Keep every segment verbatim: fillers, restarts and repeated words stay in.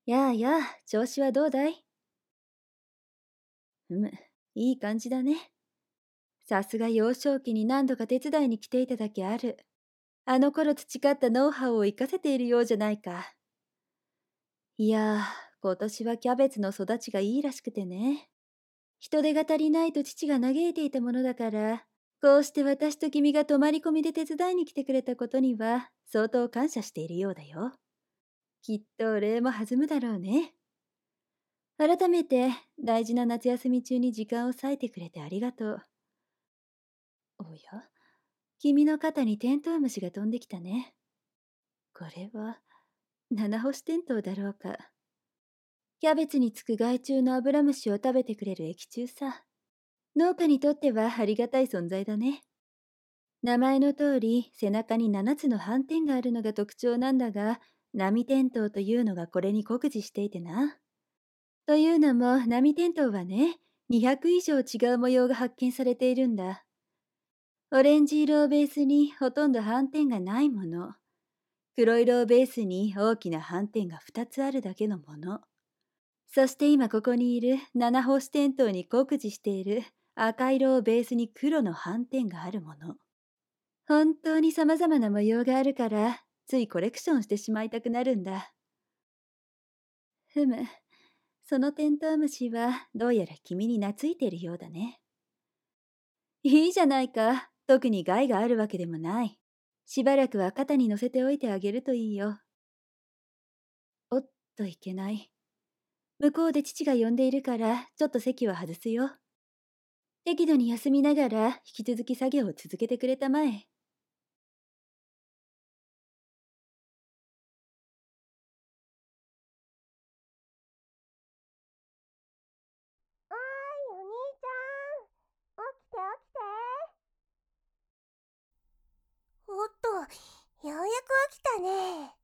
やあやあ、調子はどうだい？ふむ、いい感じだね。さすが幼少期に何度か手伝いに来ていただけある。あの頃培ったノウハウを活かせているようじゃないか。いやー、今年はキャベツの育ちがいいらしくてね。人手が足りないと父が嘆いていたものだから、こうして私と君が泊まり込みで手伝いに来てくれたことには、相当感謝しているようだよ。きっと礼も弾むだろうね。改めて、大事な夏休み中に時間を割いてくれてありがとう。おや、君の肩にテントウムシが飛んできたね。これは、七星テントウだろうか。キャベツにつく害虫のアブラムシを食べてくれる益虫さ。農家にとってはありがたい存在だね。名前の通り、背中に七つの斑点があるのが特徴なんだが、波テントウというのがこれに酷似していてな。というのも、波テントウはね、にひゃく以上違う模様が発見されているんだ。オレンジ色をベースにほとんど斑点がないもの。黒色をベースに大きな斑点がふたつあるだけのもの。そして今ここにいる七星テントウに酷似している赤色をベースに黒の斑点があるもの。本当に様々な模様があるから、ついコレクションしてしまいたくなるんだ。ふむ、そのテントウムシはどうやら君に懐いているようだね。いいじゃないか。特に害があるわけでもない。しばらくは肩に乗せておいてあげるといいよ。おっといけない。向こうで父が呼んでいるから、ちょっと席は外すよ。適度に休みながら、引き続き作業を続けてくれたまえ。 おーい、お兄ちゃん。起きて起きて。おっと、ようやく起きたね。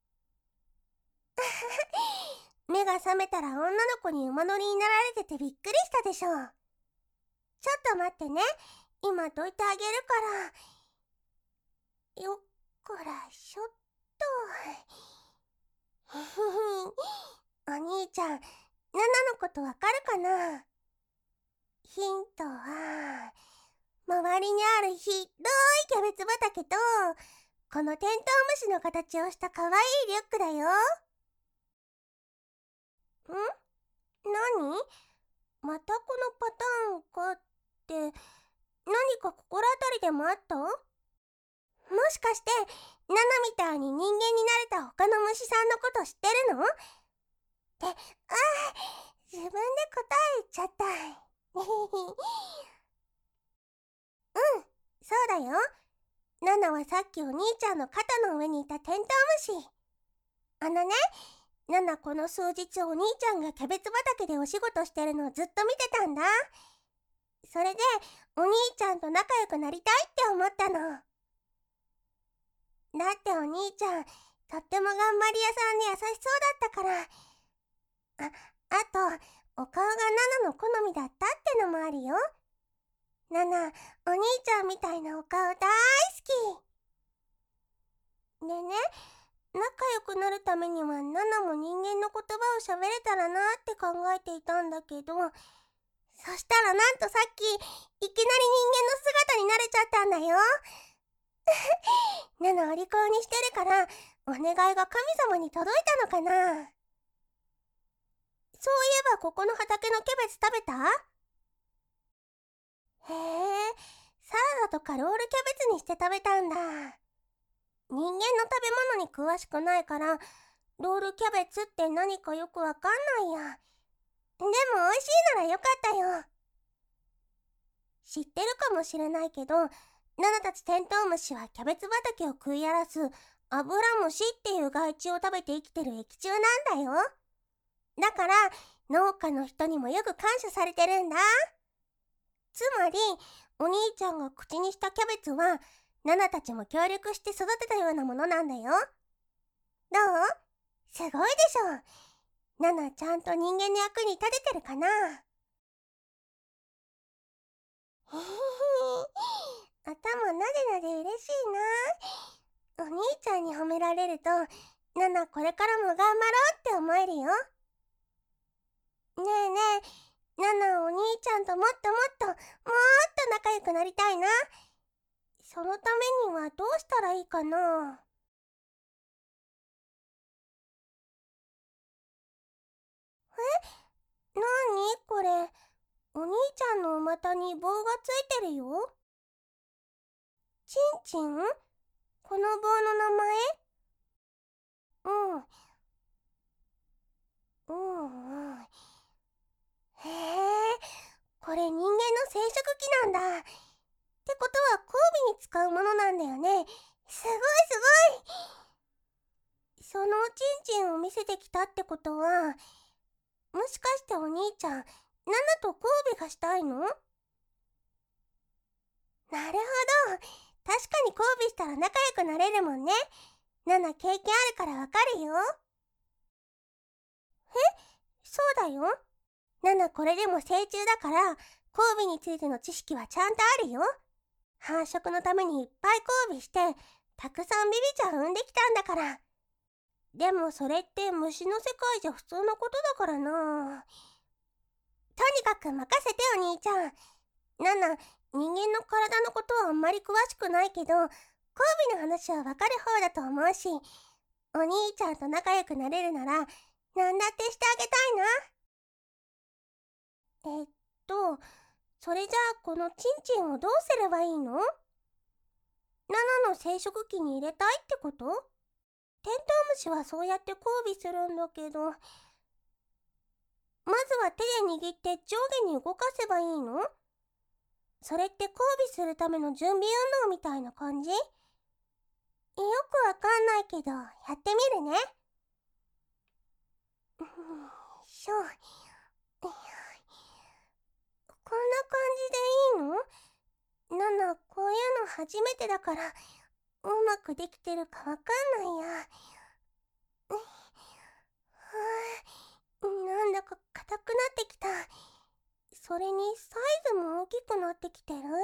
目が覚めたら女の子に馬乗りになられててびっくりしたでしょ。ちょっと待ってね。今どいてあげるから。よっこらしょっと。お兄ちゃん、ナナのことわかるかな？ヒントは、周りにあるひどいキャベツ畑と、このテントウムシの形をしたかわいいリュックだよ。ん？何？またこのパターンかって、何か心当たりでもあった？もしかして、ナナみたいに人間になれた他の虫さんのこと知ってるの？って、ああ、自分で答え言っちゃった。うん、そうだよ。ナナはさっきお兄ちゃんの肩の上にいたテントウムシ。あのね、ナナこの数日お兄ちゃんがキャベツ畑でお仕事してるのをずっと見てたんだ。それでお兄ちゃんと仲良くなりたいって思ったの。だってお兄ちゃん、とっても頑張り屋さんで優しそうだったから。あ、あと、お顔がナナの好みだったってのもあるよ。ナナ、お兄ちゃんみたいなお顔大好き。でね、仲良くなるためにはナナも人間の言葉を喋れたらなって考えていたんだけど、そしたらなんとさっきいきなり人間の姿になれちゃったんだよ。ナナお利口にしてるからお願いが神様に届いたのかな。そういえばここの畑のキャベツ食べた？へえ、サラダとかロールキャベツにして食べたんだ。人間の食べ物に詳しくないからロールキャベツって何かよくわかんないや。でも美味しいならよかったよ。知ってるかもしれないけど、ナナたちテントウムシはキャベツ畑を食い荒らすアブラムシっていう害虫を食べて生きてる益虫なんだよ。だから農家の人にもよく感謝されてるんだ。つまりお兄ちゃんが口にしたキャベツはナナたちも協力して育てたようなものなんだよ。どう？すごいでしょ。ナナちゃんと人間の役に立ててるかな？へへへ。頭なでなで嬉しいな。お兄ちゃんに褒められると、ナナこれからも頑張ろうって思えるよ。 ねえねえ、ナナお兄ちゃんともっともっともっと仲良くなりたいな。そのためにはどうしたらいいかな。なにこれ、お兄ちゃんのお股に棒がついてるよ。チンチン？この棒の名前？うん。うんうん。へえ、これ人間の生殖器なんだ。ってことは交尾に使うものなんだよね。すごいすごい。そのチンチンを見せてきたってことは、もしかしてお兄ちゃん、ナナと交尾がしたいの？なるほど。確かに交尾したら仲良くなれるもんね。ナナ経験あるからわかるよ。え、そうだよ。ナナこれでも成虫だから、交尾についての知識はちゃんとあるよ。繁殖のためにいっぱい交尾して、たくさんビビちゃん産んできたんだから。でもそれって虫の世界じゃ普通のことだからな。とにかく任せてお兄ちゃん。ナナ、人間の体のことはあんまり詳しくないけど、交尾の話はわかる方だと思うし、お兄ちゃんと仲良くなれるなら、なんだってしてあげたいな。えっと、それじゃあこのチンチンをどうすればいいの？ナナの生殖器に入れたいってこと？テントウムシはそうやって交尾するんだけど、まずは手で握って上下に動かせばいいの？それって交尾するための準備運動みたいな感じ？よくわかんないけど、やってみるね。よいしょ。こんな感じでいいの？ナナ、こういうの初めてだから、うまくできてるかわかんないや。はあ、なんだか硬くなってきた。それにサイズも大きくなってきてる。すごい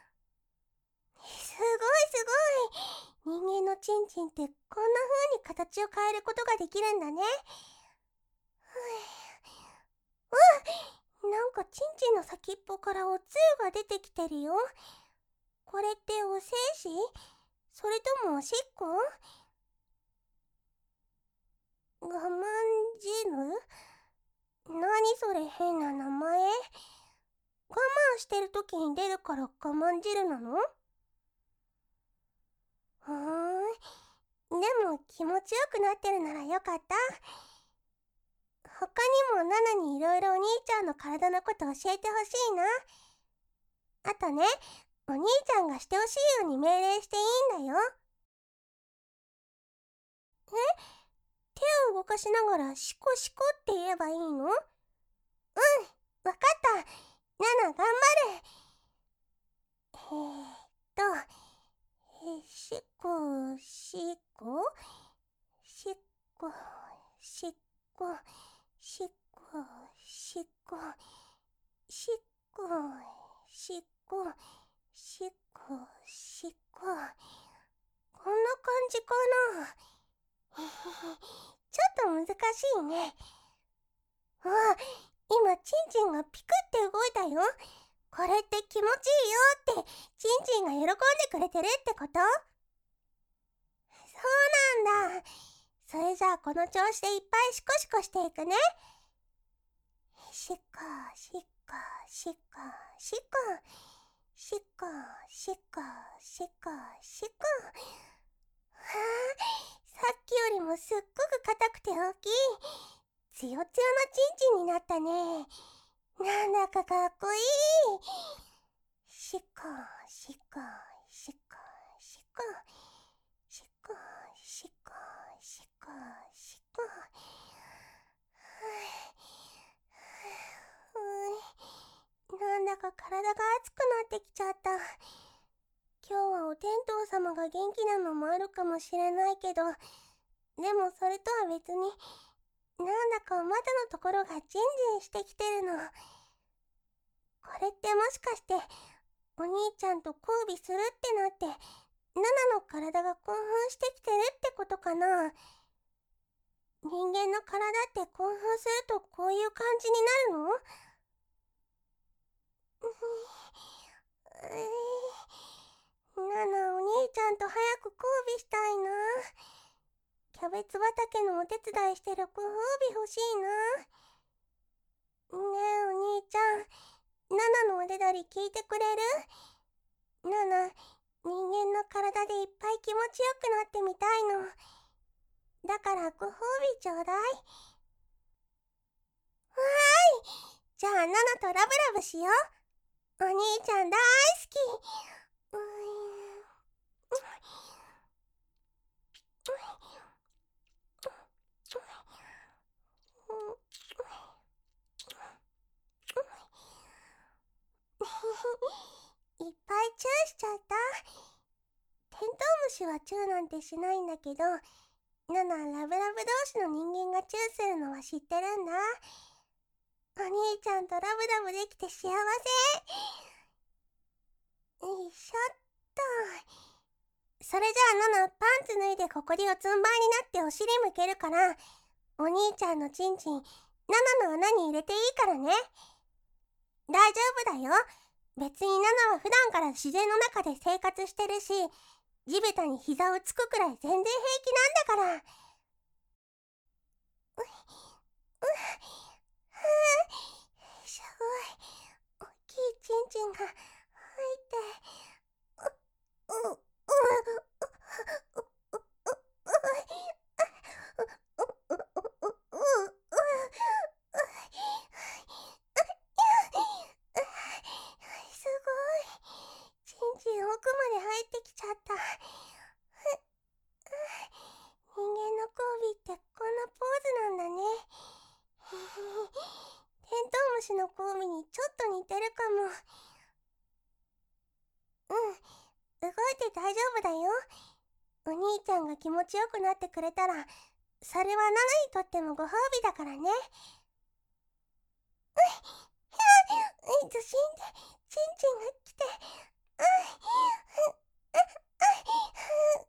すごい。人間のチンチンってこんな風に形を変えることができるんだね。うわ、なんかチンチンの先っぽからおつゆが出てきてるよ。これってお精子？それともおしっこ？我慢汁？何それ変な名前？我慢してる時に出るから我慢汁なの？ふーん。でも気持ちよくなってるならよかった。他にもナナにいろいろお兄ちゃんの体のこと教えてほしいな。あとね、お兄ちゃんがしてほしいように命令していいんだよ。え、手を動かしながらシコシコって言えばいいの？うん、わかった。ナナ頑張る。えーっと、えしこしこしこしこしこしこしこしこしこしこ、こんな感じかな。ちょっと難しいね。あ、今チンチンがピクって動いたよ。これって気持ちいいよってチンチンが喜んでくれてるってこと？そうなんだ。それじゃあこの調子でいっぱいシコシコしていくね。シコシコシコシコシコシコシコシコ。はあ、さっきよりもすっごく硬くて大きい。つよつよなチンチンになったね。なんだかかっこいい。シコシコシコシコシコシコシコシコ。なんだか体が熱くなってきちゃった。今日はお天道様が元気なのもあるかもしれないけど、でもそれとは別に、なんだかお股のところがジンジンしてきてるの。これってもしかして、お兄ちゃんと交尾するってなって、ナナの体が興奮してきてるってことかな。 人間の体って興奮するとこういう感じになるの？ナナ、お兄ちゃんと早く交尾したいな。キャベツ畑のお手伝いしてるご褒美欲しいな。ねえお兄ちゃん、ナナのおねだり聞いてくれる？ナナ、人間の体でいっぱい気持ちよくなってみたいの。だからご褒美ちょうだい。わーい、じゃあナナとラブラブしよう。お兄ちゃん大好き。うーんいっぱいチューしちゃった。テントウムシはチューなんてしないんだけど、ナナ、ラブラブ同士の人間がチューするのは知ってるんだ。お兄ちゃんとラブラブできて幸せ。よいしょっと。それじゃあナナ、パンツ脱いでここで四つん這いになってお尻向けるから、お兄ちゃんのチンチン、ナナの穴に入れていいからね。大丈夫だよ。別にナナは普段から自然の中で生活してるし、地べたに膝をつくくらい全然平気なんだから。ううはぁ、すごい大きいチンチンが入って、ううううすごい。チンチン奥まで入ってきちゃった。人間の交尾ってこんなポーズなんだね。テントウムシの交尾にちょっと似てるかも。うん、動いて大丈夫だよ。お兄ちゃんが気持ちよくなってくれたら、それはナナにとってもご褒美だからね。うい、ひゃー、ずしんで、チンチンが来て、うい、う、う、う、う、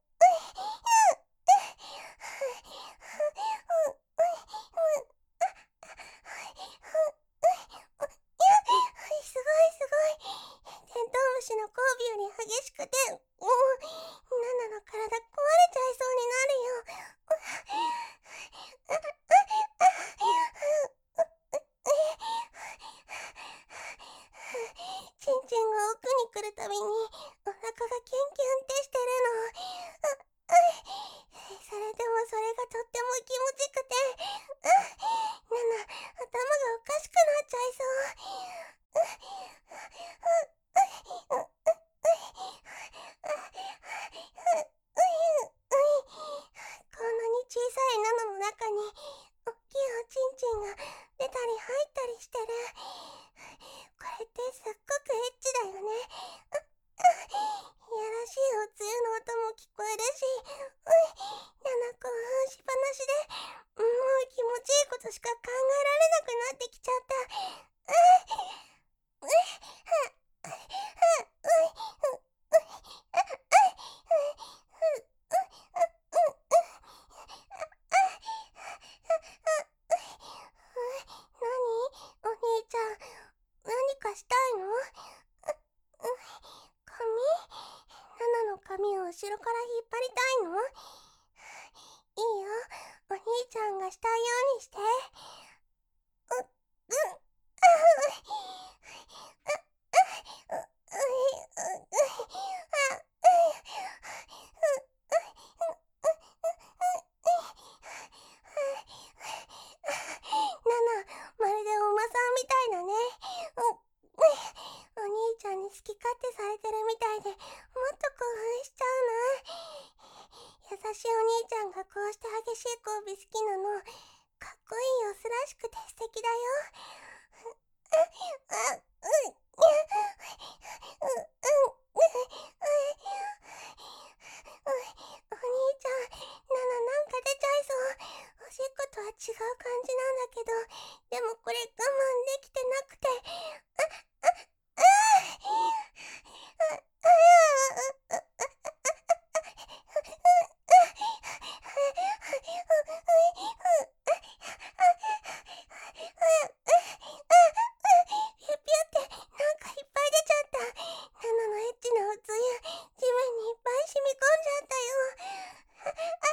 すごいすごい。テントウムシの交尾より激しくて、もう、ナナの体壊れちゃいそうになるよ。チンチンが奥に来るたびに、お腹がキュンキュンってしてるの。それでもそれがとっても気持ちくて、ナナ、頭がおかしくなっちゃいそう。こんなに小さいナナの中におっきいおちんちんが出たり入ったりしてる。これってすっごくエッチだよね。いやらしいおつゆの音も聞こえるし、うい、ナナ興奮しっぱなしで、もう気持ちいいことしか考えられなくなってきちゃった。うい、うい、うい、うい、うい、なに？お兄ちゃん、何かしたいの？髪？ナナの髪を後ろから引っ張りたいの？いいよ、お兄ちゃんがしたいようにして。う、うん、ナナ、まるでお馬さんみたいだね。お兄ちゃんに好き勝手されてるみたいで、もっと興奮しちゃうな。優しいお兄ちゃんがこうして激しい交尾好きなの、かっこいいオスらしくて素敵だよ。お兄ちゃん、ナナなんか出ちゃいそう。おしっことは違う感じなんだけど、でもこれ我慢できてなくて。 ゃったよ。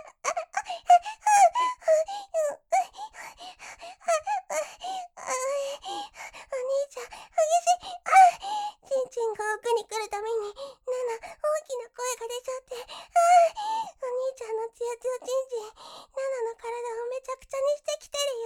お兄ちゃん、激しい。あ、ちんちんが奥に来るために、ナナ、大きな声が出ちゃって。あ、お兄ちゃんのツヤツヤちんちん、ナナの体をめちゃくちゃにしてきてる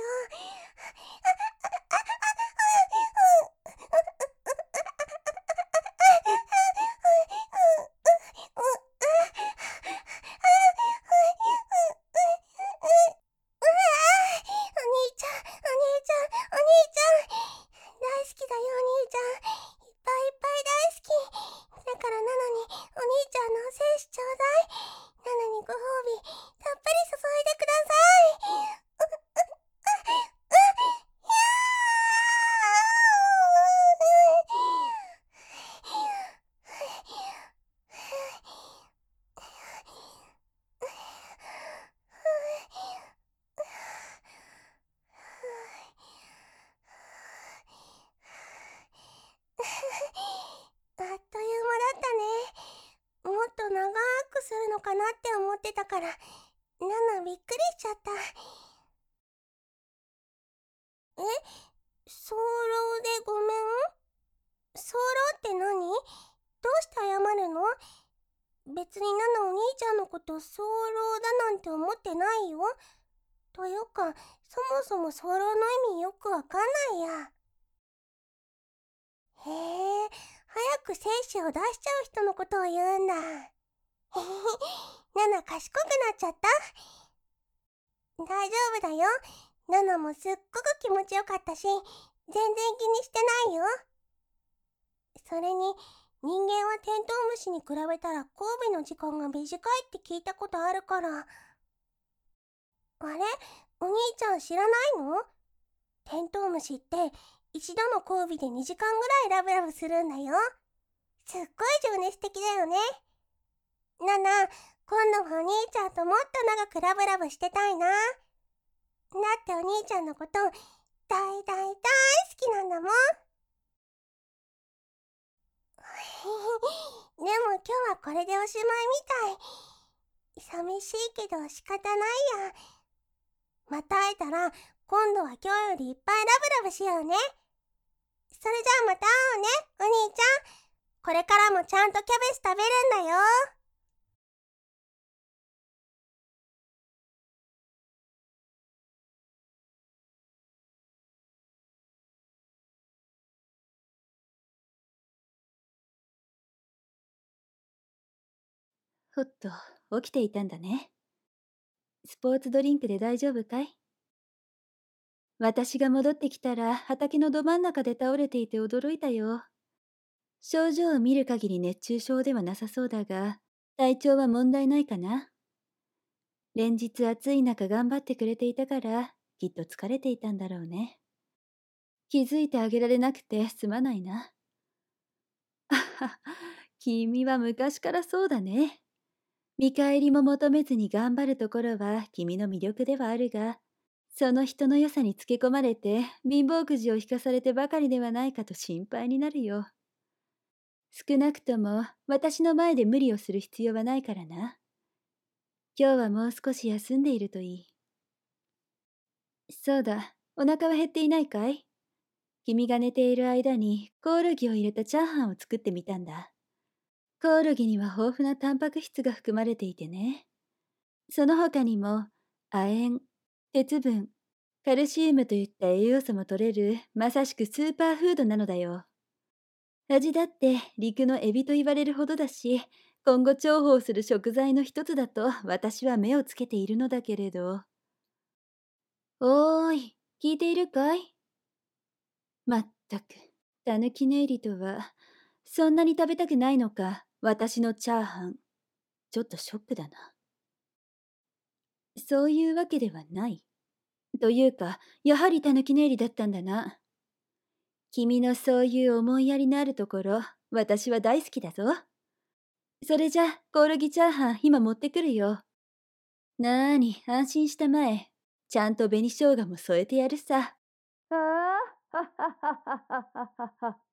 よ。うわー、お兄ちゃん、お兄ちゃん、お兄ちゃん。大好きだよ、お兄ちゃん。いっぱいいっぱい大好き。だからナナにお兄ちゃんの精子ちょうだい。ナナにご褒美、たっぷり注いでください。う、う、う、う、ひゃー。あっという間だったね。もっと長くするのかなって思ってたから、ナナびっくりしちゃった。え、早漏でごめん？早漏って何？どうして謝るの？別にナナお兄ちゃんのこと早漏だなんて思ってないよ。というか、そもそも早漏の意味よくわかんないや。へえ、早く精子を出しちゃう人のことを言うんだ。へへへ、ナナ賢くなっちゃった？大丈夫だよ。ナナもすっごく気持ちよかったし、全然気にしてないよ。それに、人間はテントウムシに比べたら交尾の時間が短いって聞いたことあるから。あれ？お兄ちゃん知らないの？テントウムシって一度の交尾でにじかんぐらいラブラブするんだよ。すっごい情熱的だよね。ナナ、今度はお兄ちゃんともっと長くラブラブしてたいな。だってお兄ちゃんのこと大大大好きなんだもん。でも今日はこれでおしまいみたい。寂しいけど仕方ないや。また会えたら今度は今日よりいっぱいラブラブしようね。それじゃあまた会おうね、お兄ちゃん。これからもちゃんとキャベツ食べるんだよ。 ほっと、起きていたんだね。スポーツドリンクで大丈夫かい？私が戻ってきたら畑のど真ん中で倒れていて驚いたよ。症状を見る限り熱中症ではなさそうだが、体調は問題ないかな？連日暑い中頑張ってくれていたから、きっと疲れていたんだろうね。気づいてあげられなくてすまないな。あはは、君は昔からそうだね。見返りも求めずに頑張るところは君の魅力ではあるが、その人の良さにつけ込まれて貧乏くじを引かされてばかりではないかと心配になるよ。少なくとも私の前で無理をする必要はないからな。今日はもう少し休んでいるといい。そうだ、お腹は減っていないかい？君が寝ている間にコオロギを入れたチャーハンを作ってみたんだ。コオロギには豊富なタンパク質が含まれていてね。その他にも亜鉛、鉄分、カルシウムといった栄養素も取れるまさしくスーパーフードなのだよ。味だって陸のエビと言われるほどだし、今後重宝する食材の一つだと私は目をつけているのだけれど。おーい、聞いているかい？まったく、たぬき寝入りとは、そんなに食べたくないのか、私のチャーハン。ちょっとショックだな。そういうわけではない。というか、やはりたぬき寝入りだったんだな。君のそういう思いやりのあるところ、私は大好きだぞ。それじゃ、コオロギチャーハン今持ってくるよ。なーに、安心したまえ。ちゃんと紅生姜も添えてやるさ。ああ、ははははははは。